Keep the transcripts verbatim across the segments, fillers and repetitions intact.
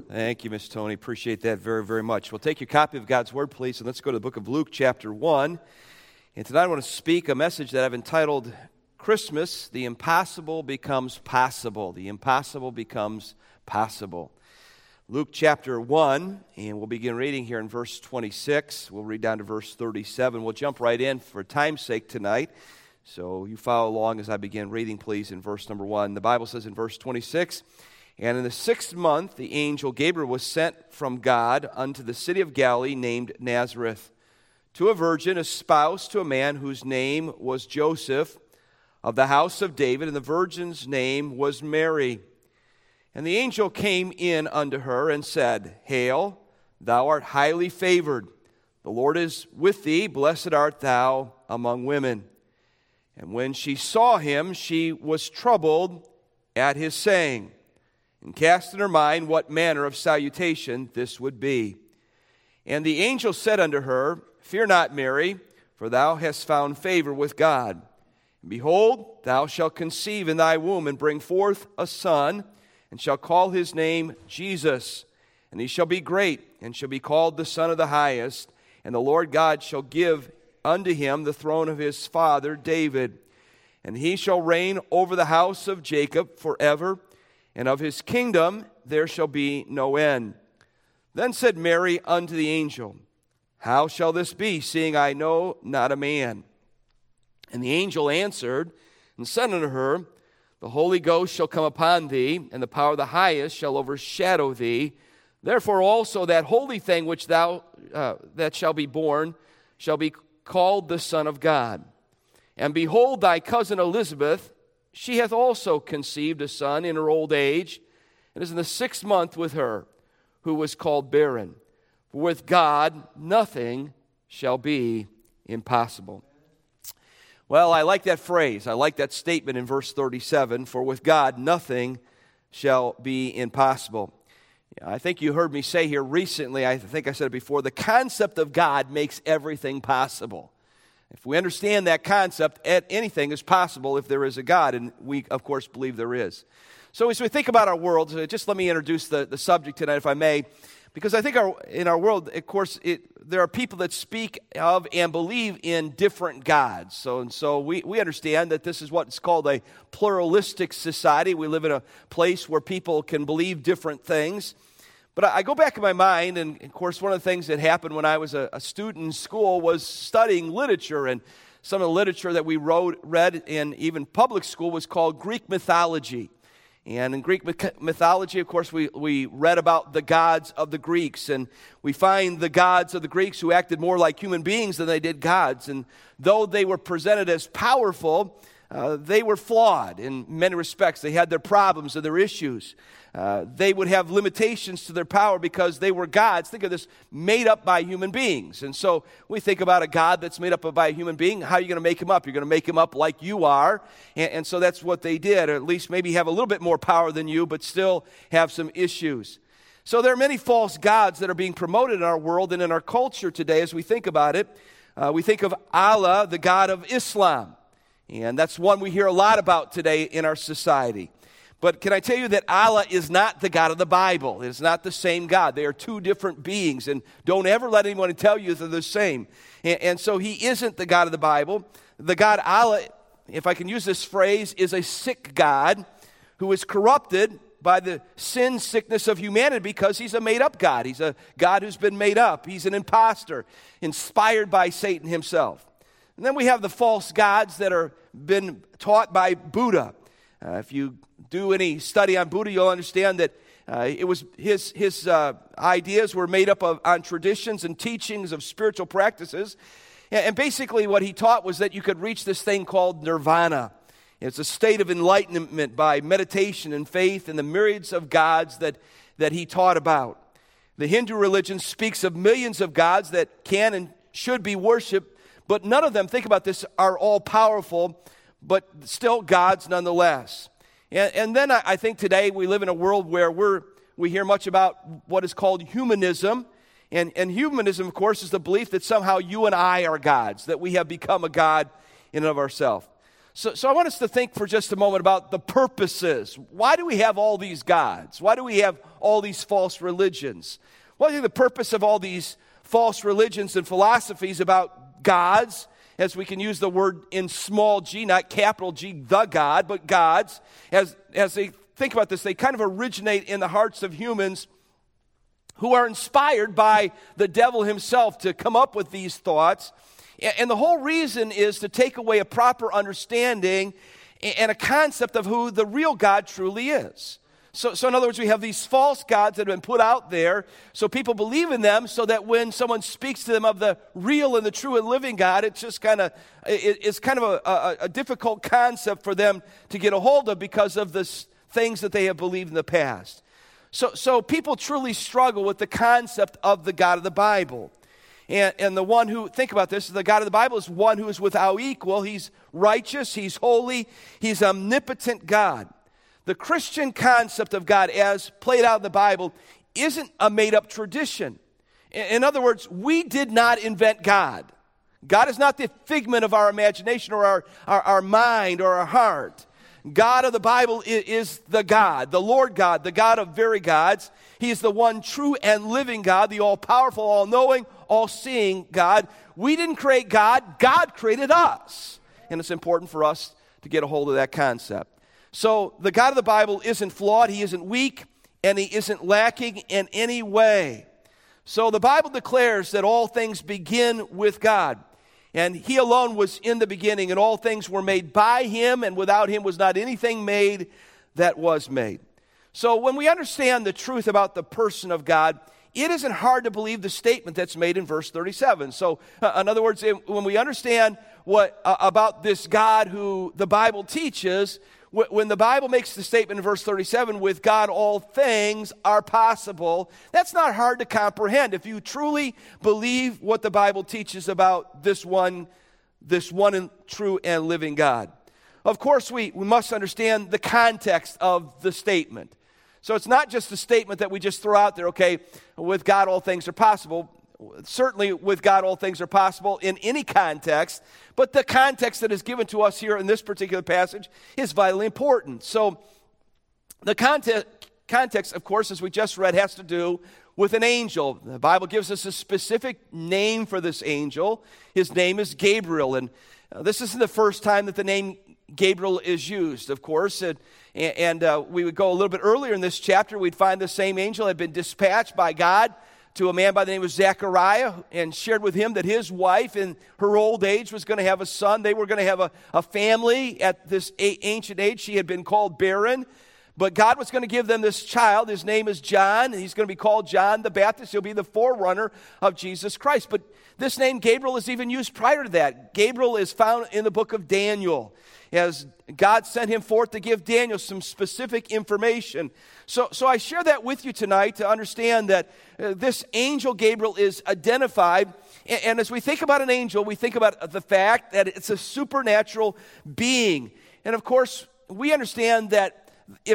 Thank you, Miss Tony. Appreciate that very, very much. Well, take your copy of God's Word, please, and let's go to the book of Luke, chapter one. And tonight I want to speak a message that I've entitled, Christmas, the Impossible Becomes Possible. The Impossible Becomes Possible. Luke chapter one, and we'll begin reading here in verse twenty-six. We'll read down to verse thirty-seven. We'll jump right in for time's sake tonight. So you follow along as I begin reading, please, in verse number one. The Bible says in verse twenty-six, "And in the sixth month the angel Gabriel was sent from God unto the city of Galilee named Nazareth, to a virgin espoused to a man whose name was Joseph, of the house of David, and the virgin's name was Mary. And the angel came in unto her and said, Hail, thou art highly favored. The Lord is with thee. Blessed art thou among women. And when she saw him, she was troubled at his saying, and cast in her mind what manner of salutation this would be. And the angel said unto her, Fear not, Mary, for thou hast found favor with God. And behold, thou shalt conceive in thy womb, and bring forth a son, and shall call his name Jesus. And he shall be great, and shall be called the Son of the Highest. And the Lord God shall give unto him the throne of his father David. And he shall reign over the house of Jacob forever, and of his kingdom there shall be no end. Then said Mary unto the angel, How shall this be, seeing I know not a man? And the angel answered and said unto her, The Holy Ghost shall come upon thee, and the power of the highest shall overshadow thee. Therefore also that holy thing which thou uh, that shall be born shall be called the Son of God. And behold, thy cousin Elizabeth, she hath also conceived a son in her old age, and is in the sixth month with her, who was called barren. For with God nothing shall be impossible." Well, I like that phrase. I like that statement in verse thirty-seven, for with God nothing shall be impossible. Yeah, I think you heard me say here recently, I think I said it before, the concept of God makes everything possible. If we understand that concept, anything is possible if there is a God, and we, of course, believe there is. So as we think about our world, just let me introduce the, the subject tonight, if I may, because I think our, in our world, of course, it, there are people that speak of and believe in different gods. So and so we, we understand that this is what's called a pluralistic society. We live in a place where people can believe different things. But I go back in my mind, and of course, one of the things that happened when I was a, a student in school was studying literature. And some of the literature that we wrote, read in even public school was called Greek mythology. And in Greek mythology, of course, we, we read about the gods of the Greeks. And we find the gods of the Greeks who acted more like human beings than they did gods. And though they were presented as powerful, uh, they were flawed in many respects. They had their problems and their issues. Uh, they would have limitations to their power because they were gods. Think of this, made up by human beings. And so we think about a God that's made up by a human being. How are you going to make him up? You're going to make him up like you are. And, and so that's what they did, or at least maybe have a little bit more power than you, but still have some issues. So there are many false gods that are being promoted in our world and in our culture today as we think about it. Uh, we think of Allah, the God of Islam. And that's one we hear a lot about today in our society. But can I tell you that Allah is not the God of the Bible? It's not the same God. They are two different beings, and don't ever let anyone tell you they're the same. And, and so he isn't the God of the Bible. The God Allah, if I can use this phrase, is a sick God who is corrupted by the sin sickness of humanity because he's a made-up God. He's a God who's been made up. He's an imposter, inspired by Satan himself. And then we have the false gods that are been taught by Buddha. Uh, if you do any study on Buddha, you'll understand that uh, it was his his uh, ideas were made up of on traditions and teachings of spiritual practices, and, and basically what he taught was that you could reach this thing called nirvana. It's a state of enlightenment by meditation and faith in the myriads of gods that that he taught about. The Hindu religion speaks of millions of gods that can and should be worshipped, but none of them, think about this, are all powerful, but still gods nonetheless. And, and then I, I think today we live in a world where we're, we hear much about what is called humanism. And, and humanism, of course, is the belief that somehow you and I are gods, that we have become a god in and of ourselves. So, so I want us to think for just a moment about the purposes. Why do we have all these gods? Why do we have all these false religions? Well, I think the purpose of all these false religions and philosophies about gods, as we can use the word in small g, not capital G, the God, but gods, as, as they think about this, they kind of originate in the hearts of humans who are inspired by the devil himself to come up with these thoughts. And the whole reason is to take away a proper understanding and a concept of who the real God truly is. So, so in other words, we have these false gods that have been put out there, so people believe in them, so that when someone speaks to them of the real and the true and living God, it's just kind of, it, it's kind of a, a, a difficult concept for them to get a hold of because of the things that they have believed in the past. So, so people truly struggle with the concept of the God of the Bible. And, and the one who, think about this, the God of the Bible is one who is without equal. He's righteous, he's holy, he's omnipotent God. The Christian concept of God as played out in the Bible isn't a made-up tradition. In, in other words, we did not invent God. God is not the figment of our imagination or our, our, our mind or our heart. God of the Bible is, is the God, the Lord God, the God of very gods. He is the one true and living God, the all-powerful, all-knowing, all-seeing God. We didn't create God. God created us. And it's important for us to get a hold of that concept. So the God of the Bible isn't flawed, he isn't weak, and he isn't lacking in any way. So the Bible declares that all things begin with God. And he alone was in the beginning, and all things were made by him, and without him was not anything made that was made. So when we understand the truth about the person of God, it isn't hard to believe the statement that's made in verse thirty-seven. So uh, in other words, when we understand what uh, about this God who the Bible teaches, when the Bible makes the statement in verse thirty-seven, with God all things are possible, that's not hard to comprehend if you truly believe what the Bible teaches about this one, this one and true and living God. Of course, we, we must understand the context of the statement. So it's not just a statement that we just throw out there, okay, with God all things are possible. Certainly with God all things are possible in any context, but the context that is given to us here in this particular passage is vitally important. So the context, context, of course, as we just read, has to do with an angel. The Bible gives us a specific name for this angel. His name is Gabriel, and uh, this isn't the first time that the name Gabriel is used, of course, and, and uh, we would go a little bit earlier in this chapter, we'd find the same angel had been dispatched by God to a man by the name of Zechariah and shared with him that his wife in her old age was going to have a son. They were going to have a, a family at this a- ancient age. She had been called barren, but God was going to give them this child. His name is John, and he's going to be called John the Baptist. He'll be the forerunner of Jesus Christ. But this name Gabriel is even used prior to that. Gabriel is found in the book of Daniel, as God sent him forth to give Daniel some specific information. So, so I share that with you tonight to understand that uh, this angel Gabriel is identified. And, and as we think about an angel, we think about the fact that it's a supernatural being. And of course, we understand that if,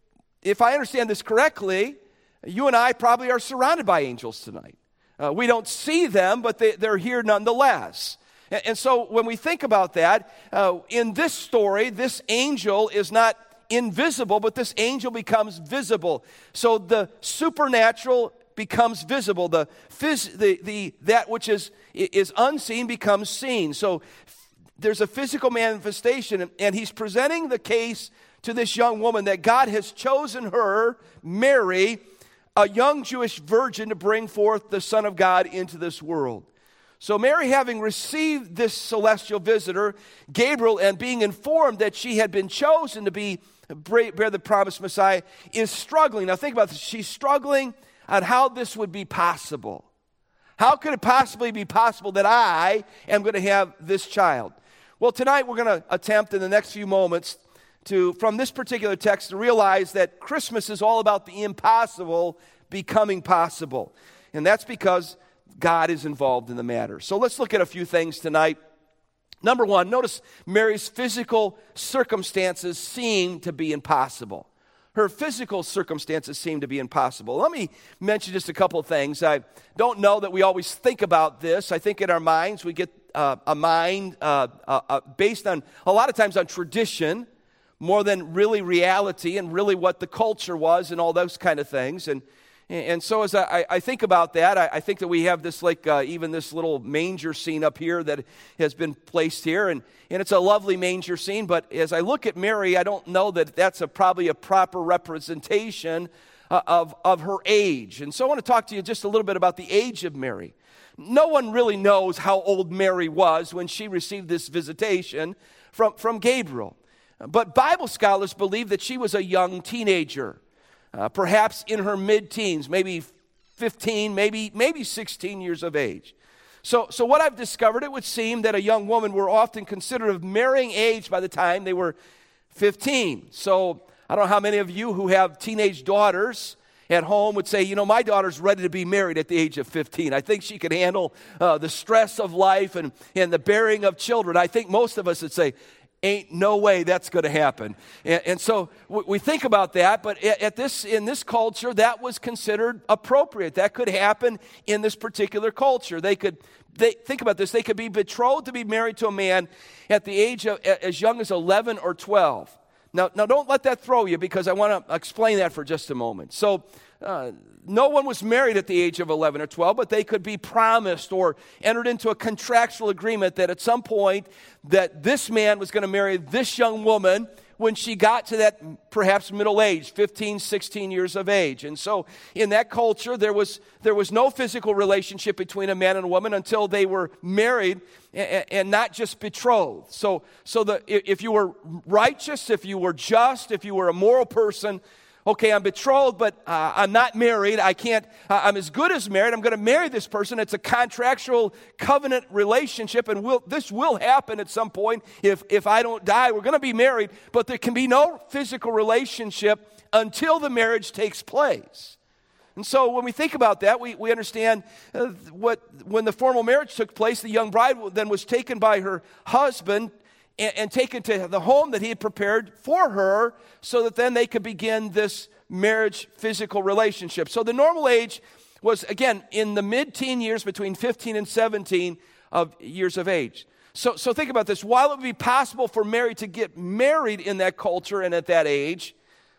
if I understand this correctly, you and I probably are surrounded by angels tonight. Uh, we don't see them, but they, they're here nonetheless. And so when we think about that, uh, in this story, this angel is not invisible, but this angel becomes visible. So the supernatural becomes visible. The, phys- the, the that which is, is unseen becomes seen. So there's a physical manifestation, and he's presenting the case to this young woman that God has chosen her, Mary, a young Jewish virgin, to bring forth the Son of God into this world. So Mary, having received this celestial visitor, Gabriel, and being informed that she had been chosen to be bear the promised Messiah, is struggling. Now think about this. She's struggling on how this would be possible. How could it possibly be possible that I am going to have this child? Well, tonight we're going to attempt in the next few moments to, from this particular text, to realize that Christmas is all about the impossible becoming possible. And that's because God is involved in the matter. So let's look at a few things tonight. Number one, notice Mary's physical circumstances seem to be impossible. Her physical circumstances seem to be impossible. Let me mention just a couple of things. I don't know that we always think about this. I think in our minds we get uh, a mind uh, uh, uh, based on, a lot of times on tradition, more than really reality and really what the culture was and all those kind of things. And and so as I, I think about that, I, I think that we have this, like, uh, even this little manger scene up here that has been placed here. And, and it's a lovely manger scene. But as I look at Mary, I don't know that that's a, probably a proper representation uh, of, of her age. And so I want to talk to you just a little bit about the age of Mary. No one really knows how old Mary was when she received this visitation from, from Gabriel. But Bible scholars believe that she was a young teenager. Uh, perhaps in her mid-teens, maybe fifteen, maybe maybe sixteen years of age. So, so what I've discovered, it would seem that a young woman were often considered of marrying age by the time they were fifteen. So I don't know how many of you who have teenage daughters at home would say, you know, my daughter's ready to be married at the age of fifteen. I think she can handle uh, the stress of life and, and the bearing of children. I think most of us would say, ain't no way that's going to happen. And, and so we think about that, but at this in this culture, that was considered appropriate. That could happen in this particular culture. They could, they think about this, they could be betrothed to be married to a man at the age of as young as eleven or twelve. Now, now don't let that throw you, because I want to explain that for just a moment. So uh, no one was married at the age of eleven or twelve, but they could be promised or entered into a contractual agreement that at some point that this man was going to marry this young woman when she got to that perhaps middle age, fifteen, sixteen years of age. And so in that culture, there was there was no physical relationship between a man and a woman until they were married and, and not just betrothed. So, so the, if you were righteous, if you were just, if you were a moral person, okay, I'm betrothed, but uh, I'm not married. I can't, uh, I'm as good as married. I'm going to marry this person. It's a contractual covenant relationship, and we'll, this will happen at some point. If, if I don't die, we're going to be married, but there can be no physical relationship until the marriage takes place. And so when we think about that, we, we understand uh, what when the formal marriage took place, the young bride then was taken by her husband and, and taken to the home that he had prepared for her, so that then they could begin this marriage physical relationship. So the normal age was, again, in the mid-teen years, between fifteen and seventeen of years of age. So, so think about this. While it would be possible for Mary to get married in that culture and at that age,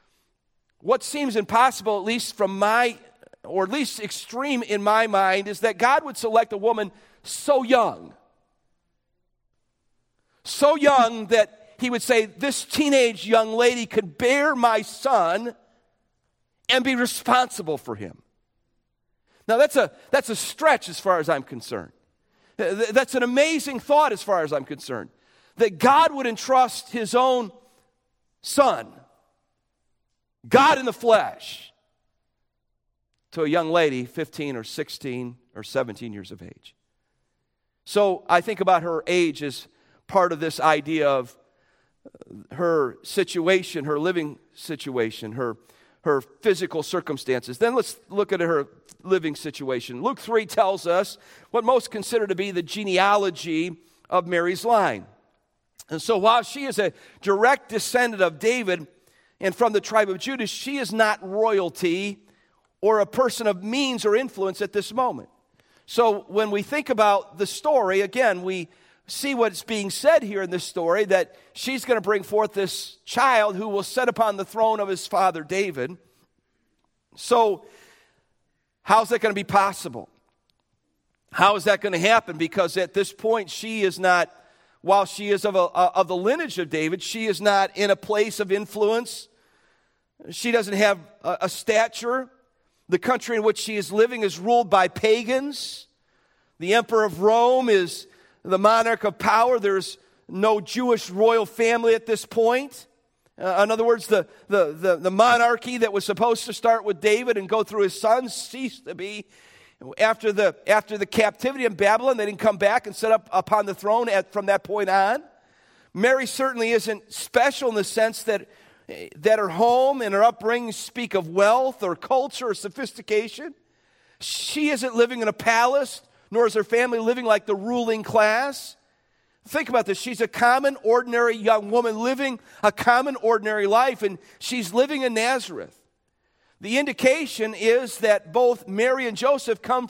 what seems impossible, at least from my, or at least extreme in my mind, is that God would select a woman so young. So young that he would say, this teenage young lady could bear my son and be responsible for him. Now that's a, that's a stretch as far as I'm concerned. That's an amazing thought as far as I'm concerned. That God would entrust his own son, God in the flesh, to a young lady, fifteen or sixteen or seventeen years of age. So I think about her age as part of this idea of her situation, her living situation, her, her physical circumstances. Then let's look at her living situation. Luke three tells us what most consider to be the genealogy of Mary's line. And so while she is a direct descendant of David and from the tribe of Judah, she is not royalty or a person of means or influence at this moment. So when we think about the story, again, we see what's being said here in this story, that she's going to bring forth this child who will sit upon the throne of his father David. So how's that going to be possible? How is that going to happen? Because at this point, she is not, while she is of, a, of the lineage of David, she is not in a place of influence. She doesn't have a, a stature. The country in which she is living is ruled by pagans. The emperor of Rome is the monarch of power. There's no Jewish royal family at this point. Uh, in other words, the, the, the, the monarchy that was supposed to start with David and go through his sons ceased to be. After the, after the captivity in Babylon, they didn't come back and set up upon the throne at, from that point on. Mary certainly isn't special in the sense that, that her home and her upbringing speak of wealth or culture or sophistication. She isn't living in a palace, nor is her family living like the ruling class. Think about this. She's a common, ordinary young woman living a common, ordinary life, and she's living in Nazareth. The indication is that both Mary and Joseph come from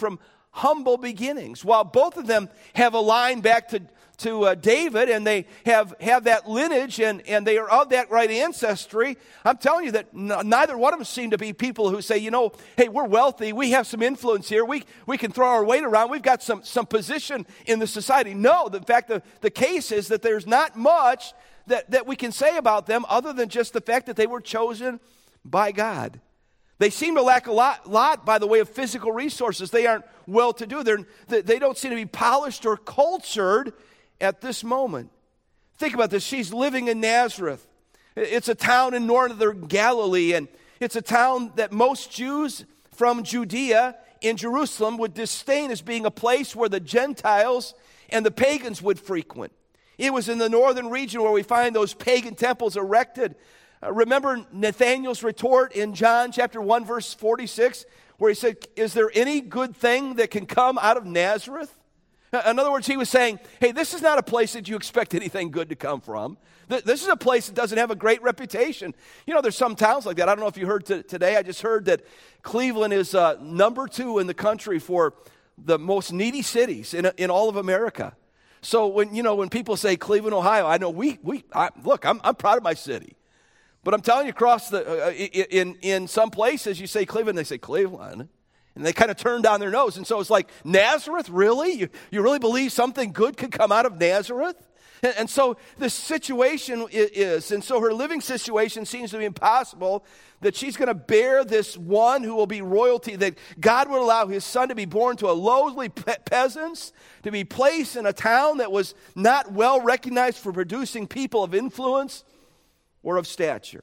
humble beginnings. While both of them have a line back to, to uh, David, and they have, have that lineage, and, and they are of that right ancestry, I'm telling you that n- neither one of them seem to be people who say, you know, hey, we're wealthy, we have some influence here, we, we can throw our weight around, we've got some, some position in the society. No, the fact the, the case is that there's not much that, that we can say about them other than just the fact that they were chosen by God. They seem to lack a lot, lot by the way of physical resources. They aren't well-to-do. They're, they don't seem to be polished or cultured at this moment. Think about this. She's living in Nazareth. It's a town in northern Galilee, and it's a town that most Jews from Judea in Jerusalem would disdain as being a place where the Gentiles and the pagans would frequent. It was in the northern region where we find those pagan temples erected. Uh, remember Nathanael's retort in John chapter one, verse forty-six, where he said, is there any good thing that can come out of Nazareth? In other words, he was saying, hey, this is not a place that you expect anything good to come from. This is a place that doesn't have a great reputation. You know, there's some towns like that. I don't know if you heard t- today. I just heard that Cleveland is uh, number two in the country for the most needy cities in, in all of America. So when, you know, when people say Cleveland, Ohio, I know we, we I, look, I'm, I'm proud of my city. But I'm telling you, across the, uh, in, in some places, you say Cleveland, they say Cleveland. And they kind of turn down their nose. And so it's like, Nazareth, really? You, you really believe something good could come out of Nazareth? And, and so the situation is, and so her living situation seems to be impossible, that she's going to bear this one who will be royalty, that God would allow his son to be born to a lowly pe- peasants, to be placed in a town that was not well recognized for producing people of influence or of stature.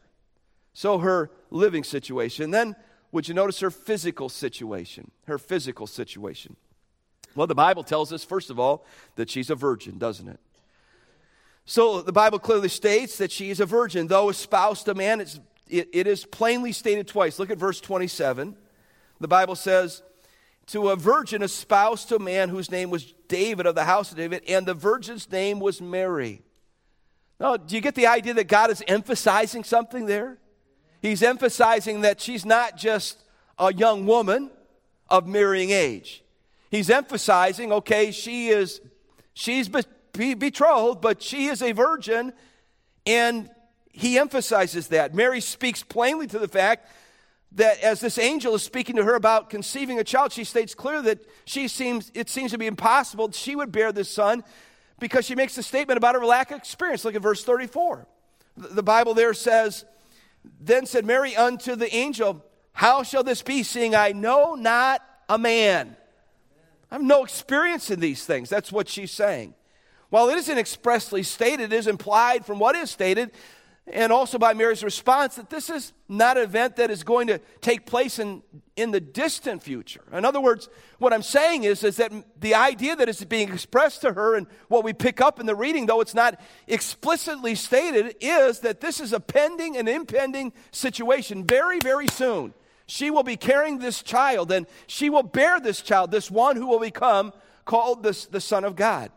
So her living situation. Then, would you notice her physical situation? Her physical situation. Well, the Bible tells us, first of all, that she's a virgin, doesn't it? So the Bible clearly states that she is a virgin. Though espoused to man, it's, it, it is plainly stated twice. Look at verse twenty-seven. The Bible says, to a virgin espoused to a man whose name was David, of the house of David, and the virgin's name was Mary. Now, do you get the idea that God is emphasizing something there? He's emphasizing that she's not just a young woman of marrying age. He's emphasizing, okay, she is, she's be, betrothed, but she is a virgin, and he emphasizes that. Mary speaks plainly to the fact that as this angel is speaking to her about conceiving a child, she states clearly that she seems, it seems to be impossible she would bear this son, because she makes a statement about her lack of experience. Look at verse thirty-four. The Bible there says, then said Mary unto the angel, how shall this be, seeing I know not a man? I have no experience in these things. That's what she's saying. While it isn't expressly stated, it is implied from what is stated, and also by Mary's response, that this is not an event that is going to take place in, in the distant future. In other words, what I'm saying is, is that the idea that is being expressed to her, and what we pick up in the reading, though it's not explicitly stated, is that this is a pending and impending situation. Very, very soon, she will be carrying this child, and she will bear this child, this one who will become called the, the Son of God.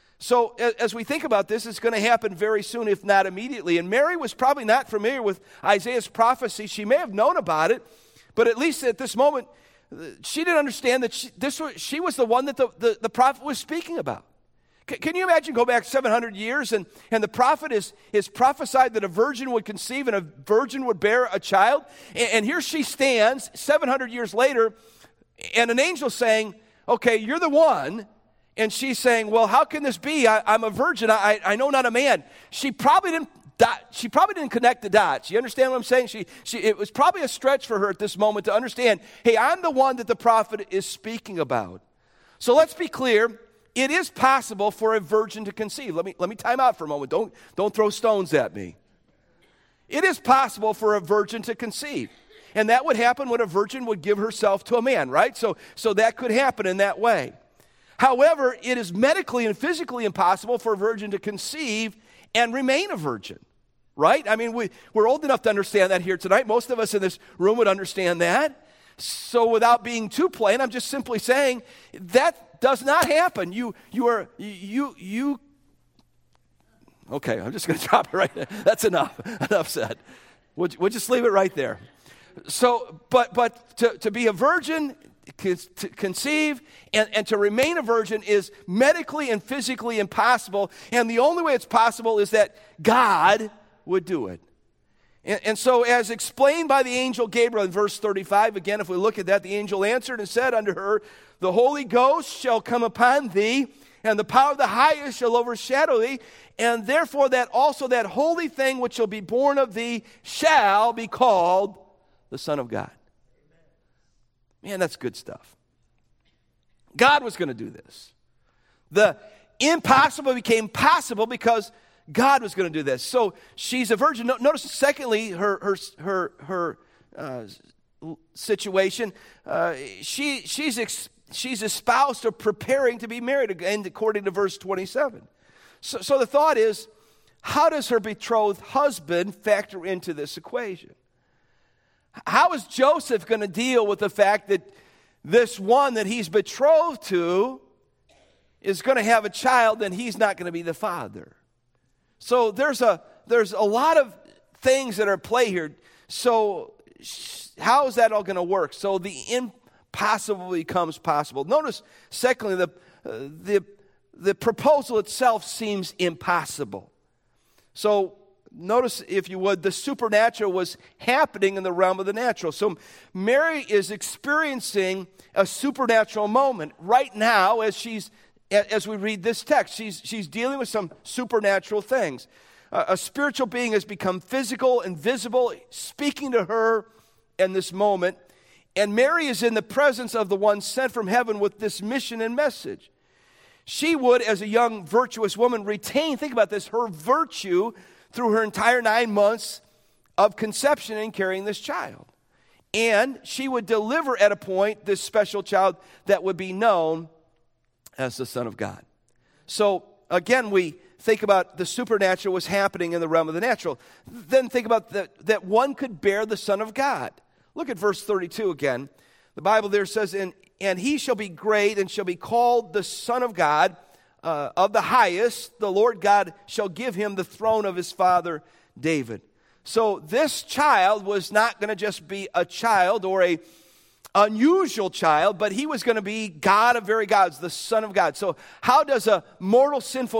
So as we think about this, it's going to happen very soon, if not immediately. And Mary was probably not familiar with Isaiah's prophecy. She may have known about it, but at least at this moment, she didn't understand that she, this was, she was the one that the, the, the prophet was speaking about. C- can you imagine, go back seven hundred years, and, and the prophet is, is prophesied that a virgin would conceive and a virgin would bear a child? And, and here she stands seven hundred years later, and an angel saying, okay, you're the one. And she's saying, well, how can this be? I, I'm a virgin. I, I know not a man. She probably didn't dot, she probably didn't connect the dots. You understand what I'm saying? She, she, it was probably a stretch for her at this moment to understand, hey, I'm the one that the prophet is speaking about. So let's be clear. It is possible for a virgin to conceive. Let me, let me time out for a moment. Don't, don't throw stones at me. It is possible for a virgin to conceive. And that would happen when a virgin would give herself to a man, right? So, so that could happen in that way. However, it is medically and physically impossible for a virgin to conceive and remain a virgin, right? I mean, we, we're old enough to understand that here tonight. Most of us in this room would understand that. So without being too plain, I'm just simply saying that does not happen. You, you are, you, you, okay, I'm just going to drop it right there. That's enough. Enough said. We'll, we'll just leave it right there. So, but, but to, to be a virgin to conceive and, and to remain a virgin is medically and physically impossible. And the only way it's possible is that God would do it. And, and so as explained by the angel Gabriel in verse thirty-five, again, if we look at that, the angel answered and said unto her, the Holy Ghost shall come upon thee, and the power of the highest shall overshadow thee, and therefore that also that holy thing which shall be born of thee shall be called the Son of God. Man, that's good stuff. God was going to do this. The impossible became possible because God was going to do this. So she's a virgin. Notice, secondly, her her her her uh, situation. Uh, she she's ex, she's espoused or preparing to be married, again, according to verse twenty-seven. So, so the thought is, how does her betrothed husband factor into this equation? How is Joseph going to deal with the fact that this one that he's betrothed to is going to have a child and he's not going to be the father? So there's a there's a lot of things that are at play here. So how is that all going to work? So the impossible becomes possible. Notice, secondly, the uh, the the proposal itself seems impossible. So notice, if you would, the supernatural was happening in the realm of the natural. So Mary is experiencing a supernatural moment right now as she's as we read this text. She's she's dealing with some supernatural things. Uh, a spiritual being has become physical and visible, speaking to her in this moment. And Mary is in the presence of the one sent from heaven with this mission and message. She would, as a young, virtuous woman, retain, think about this, her virtue through her entire nine months of conception and carrying this child. And she would deliver at a point this special child that would be known as the Son of God. So, again, we think about the supernatural was happening in the realm of the natural. Then think about the, that one could bear the Son of God. Look at verse thirty-two again. The Bible there says, and, and he shall be great and shall be called the Son of God. Uh, of the highest, the Lord God shall give him the throne of his father David. So this child was not going to just be a child or a unusual child, but he was going to be God of very gods, the Son of God. So how does a mortal, sinful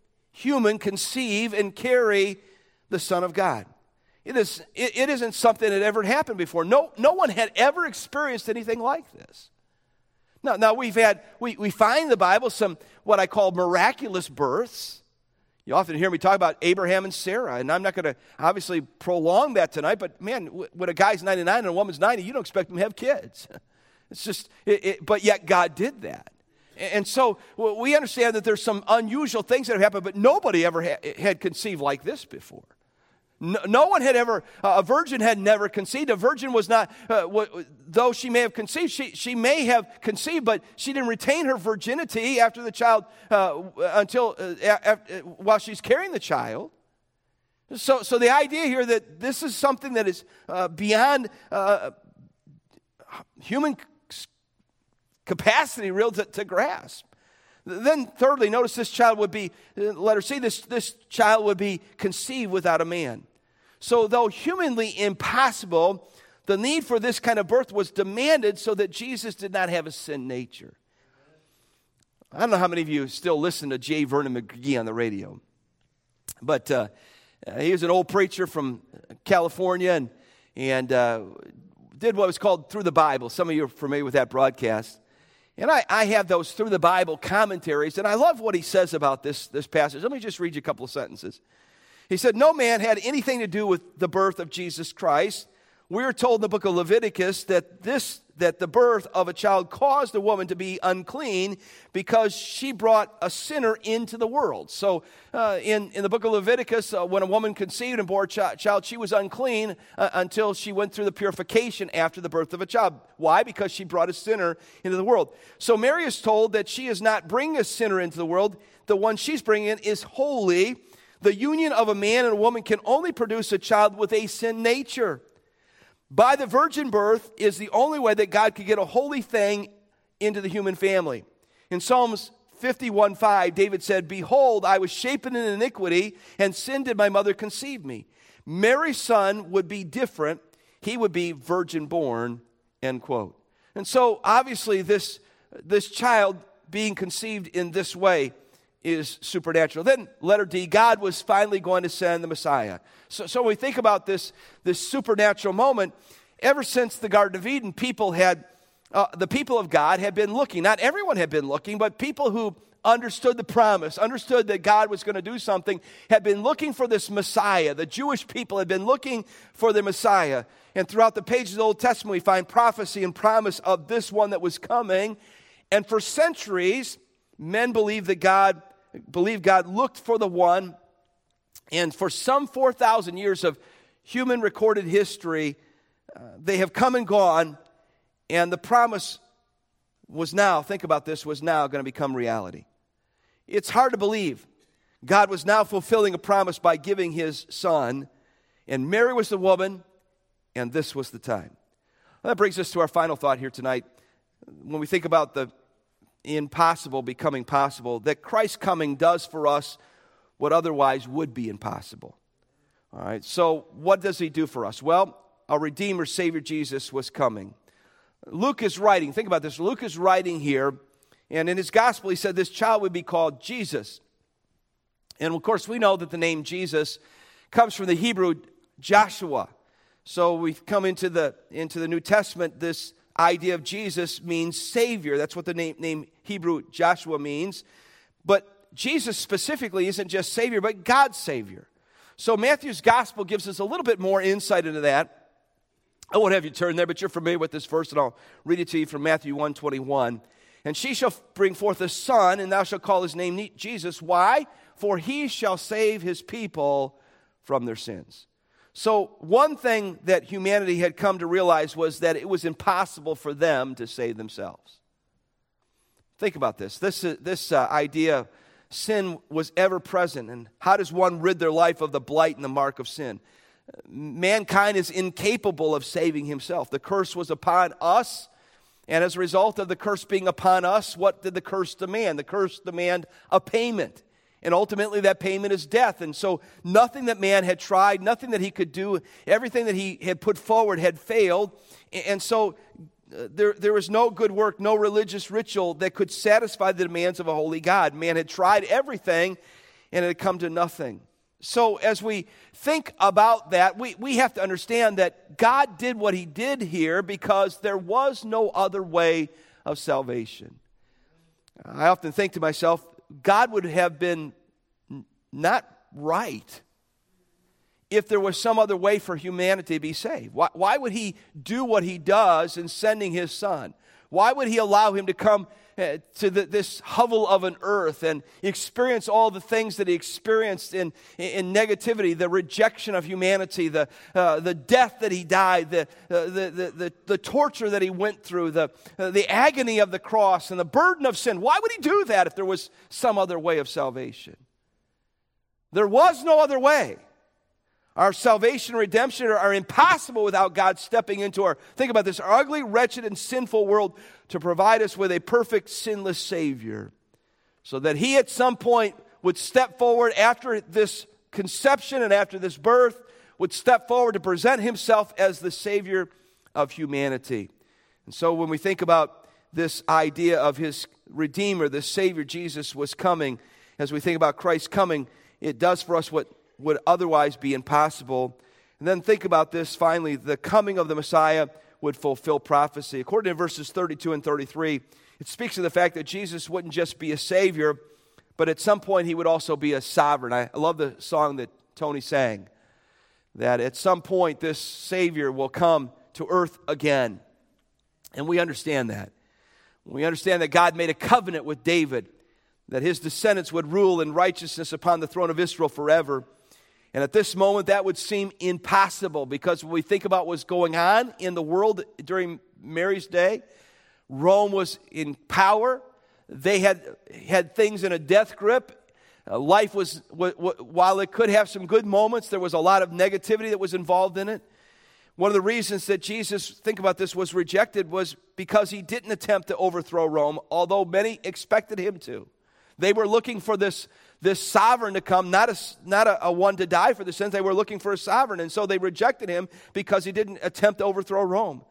human conceive and carry the Son of God? It is. It, it isn't something that ever happened before. No, no one had ever experienced anything like this. Now, now we've had, we, we find in the Bible some what I call miraculous births. You often hear me talk about Abraham and Sarah, and I'm not going to obviously prolong that tonight, but man, when a guy's ninety-nine and a woman's ninety, you don't expect them to have kids. It's just, it, it, but yet God did that. And so we understand that there's some unusual things that have happened, but nobody ever ha- had conceived like this before. No, no one had ever, uh, a virgin had never conceived. A virgin was not, uh, w- though she may have conceived, she, she may have conceived, but she didn't retain her virginity after the child, uh, until, uh, after, while she's carrying the child. So, so the idea here that this is something that is uh, beyond uh, human capacity, real to, to grasp. Then thirdly, notice this child would be, letter C, this, this child would be conceived without a man. So though humanly impossible, the need for this kind of birth was demanded so that Jesus did not have a sin nature. I don't know how many of you still listen to J. Vernon McGee on the radio. But uh, he was an old preacher from California and, and uh, did what was called Through the Bible. Some of you are familiar with that broadcast. And I, I have those Through the Bible commentaries, and I love what he says about this, this passage. Let me just read you a couple of sentences. He said, no man had anything to do with the birth of Jesus Christ. We are told in the book of Leviticus that this that the birth of a child caused a woman to be unclean because she brought a sinner into the world. So uh, in, in the book of Leviticus, uh, when a woman conceived and bore a ch- child, she was unclean uh, until she went through the purification after the birth of a child. Why? Because she brought a sinner into the world. So Mary is told that she is not bringing a sinner into the world. The one she's bringing in is holy. The union of a man and a woman can only produce a child with a sin nature. By the virgin birth is the only way that God could get a holy thing into the human family. In Psalms fifty-one five, David said, behold, I was shapen in iniquity, and sin did my mother conceive me. Mary's son would be different. He would be virgin born, end quote. And so, obviously, this, this child being conceived in this way is supernatural. Then, letter D, God was finally going to send the Messiah. So, so when we think about this, this supernatural moment, ever since the Garden of Eden, people had, uh, the people of God had been looking. Not everyone had been looking, but people who understood the promise, understood that God was going to do something, had been looking for this Messiah. The Jewish people had been looking for the Messiah. And throughout the pages of the Old Testament, we find prophecy and promise of this one that was coming. And for centuries, men believed that God, believed God looked for the one. And for some four thousand years of human recorded history, uh, they have come and gone. And the promise was now, think about this, was now going to become reality. It's hard to believe. God was now fulfilling a promise by giving his son, and Mary was the woman, and this was the time. Well, that brings us to our final thought here tonight. When we think about the impossible becoming possible, that Christ's coming does for us what otherwise would be impossible. All right, so what does he do for us? Well, our Redeemer, Savior Jesus was coming. Luke is writing, think about this, Luke is writing here, and in his gospel he said this child would be called Jesus. And of course we know that the name Jesus comes from the Hebrew Joshua. So we've come into the into the New Testament, this idea of Jesus means Savior. That's what the name, name Hebrew Joshua means. But Jesus specifically isn't just Savior, but God's Savior. So Matthew's gospel gives us a little bit more insight into that. I won't have you turn there, but you're familiar with this verse, and I'll read it to you from Matthew one twenty-one. And she shall bring forth a son, and thou shalt call his name Jesus. Why? For he shall save his people from their sins. So one thing that humanity had come to realize was that it was impossible for them to save themselves. Think about this. This, this uh, idea of sin was ever present. And how does one rid their life of the blight and the mark of sin? Mankind is incapable of saving himself. The curse was upon us. And as a result of the curse being upon us, what did the curse demand? The curse demand a payment. And ultimately that payment is death. And so nothing that man had tried, nothing that he could do, everything that he had put forward had failed. And so uh, there, there was no good work, no religious ritual that could satisfy the demands of a holy God. Man had tried everything and it had come to nothing. So as we think about that, we, we have to understand that God did what he did here because there was no other way of salvation. I often think to myself, God would have been not right if there was some other way for humanity to be saved. Why, why would he do what he does in sending his son? Why would he allow him to come uh, to the, this hovel of an earth and experience all the things that he experienced in, in negativity, the rejection of humanity, the, uh, the death that he died, the, uh, the, the, the, the torture that he went through, the, uh, the agony of the cross, and the burden of sin? Why would he do that if there was some other way of salvation? There was no other way. Our salvation and redemption are, are impossible without God stepping into our, think about this, our ugly, wretched, and sinful world to provide us with a perfect, sinless Savior. So that he at some point would step forward after this conception and after this birth, would step forward to present himself as the Savior of humanity. And so when we think about this idea of his Redeemer, the Savior Jesus was coming, as we think about Christ coming, it does for us what would otherwise be impossible. And then think about this, finally, the coming of the Messiah would fulfill prophecy. According to verses thirty-two and thirty-three, it speaks of the fact that Jesus wouldn't just be a Savior, but at some point he would also be a sovereign. I love the song that Tony sang, that at some point this Savior will come to earth again. And we understand that. We understand that God made a covenant with David, that his descendants would rule in righteousness upon the throne of Israel forever. And at this moment, that would seem impossible because when we think about what's going on in the world during Mary's day, Rome was in power. They had had things in a death grip. Uh, life was, w- w- while it could have some good moments, there was a lot of negativity that was involved in it. One of the reasons that Jesus, think about this, was rejected was because he didn't attempt to overthrow Rome, although many expected him to. They were looking for this, this sovereign to come, not, a, not a, a one to die for the sins. They were looking for a sovereign, and so they rejected him because he didn't attempt to overthrow Rome.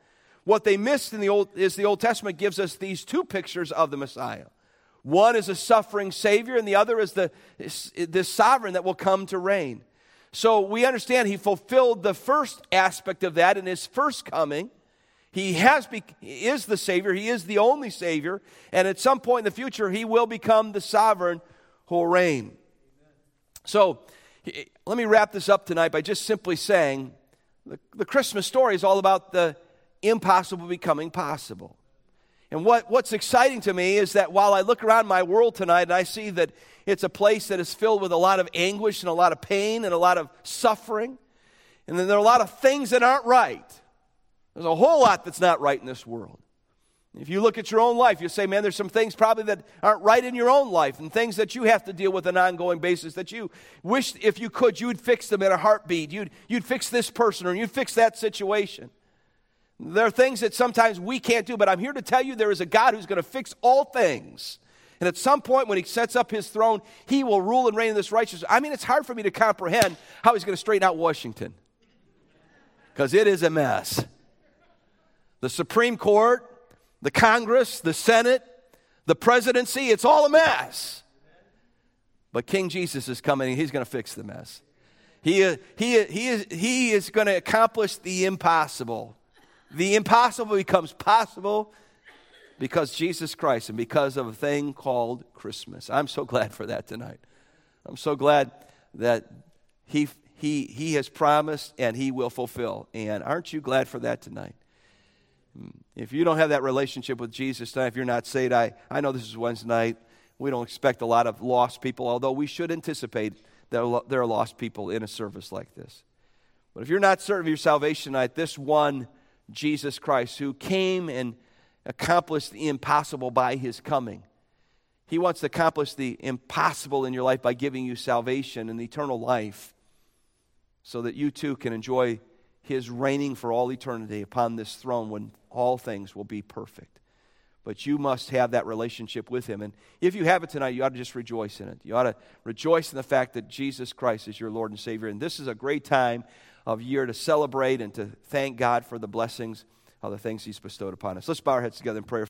What they missed in the Old is the Old Testament gives us these two pictures of the Messiah. One is a suffering Savior, and the other is the is this sovereign that will come to reign. So we understand he fulfilled the first aspect of that in his first coming. He has be, he is the Savior. He is the only Savior. And at some point in the future, he will become the sovereign who will reign. So let me wrap this up tonight by just simply saying the, the Christmas story is all about the impossible becoming possible. And what, what's exciting to me is that while I look around my world tonight and I see that it's a place that is filled with a lot of anguish and a lot of pain and a lot of suffering, and then there are a lot of things that aren't right. There's a whole lot that's not right in this world. If you look at your own life, you say, man, there's some things probably that aren't right in your own life and things that you have to deal with on an ongoing basis that you wish, if you could, you would fix them in a heartbeat. You'd, you'd fix this person or you'd fix that situation. There are things that sometimes we can't do, but I'm here to tell you there is a God who's going to fix all things. And at some point when he sets up his throne, he will rule and reign in this righteousness. I mean, it's hard for me to comprehend how he's going to straighten out Washington, because it is a mess. The Supreme Court, the Congress, the Senate, the presidency, it's all a mess. But King Jesus is coming and he's going to fix the mess. He, he, he, is, he is going to accomplish the impossible. The impossible becomes possible because Jesus Christ and because of a thing called Christmas. I'm so glad for that tonight. I'm so glad that he, he, he has promised and he will fulfill. And aren't you glad for that tonight? If you don't have that relationship with Jesus tonight, if you're not saved, I, I know this is Wednesday night. We don't expect a lot of lost people, although we should anticipate that there are lost people in a service like this. But if you're not certain of your salvation tonight, this one Jesus Christ who came and accomplished the impossible by his coming, he wants to accomplish the impossible in your life by giving you salvation and eternal life so that you too can enjoy his reigning for all eternity upon this throne when all things will be perfect. But you must have that relationship with him. And if you have it tonight, you ought to just rejoice in it. You ought to rejoice in the fact that Jesus Christ is your Lord and Savior. And this is a great time of year to celebrate and to thank God for the blessings of the things he's bestowed upon us. Let's bow our heads together in prayer.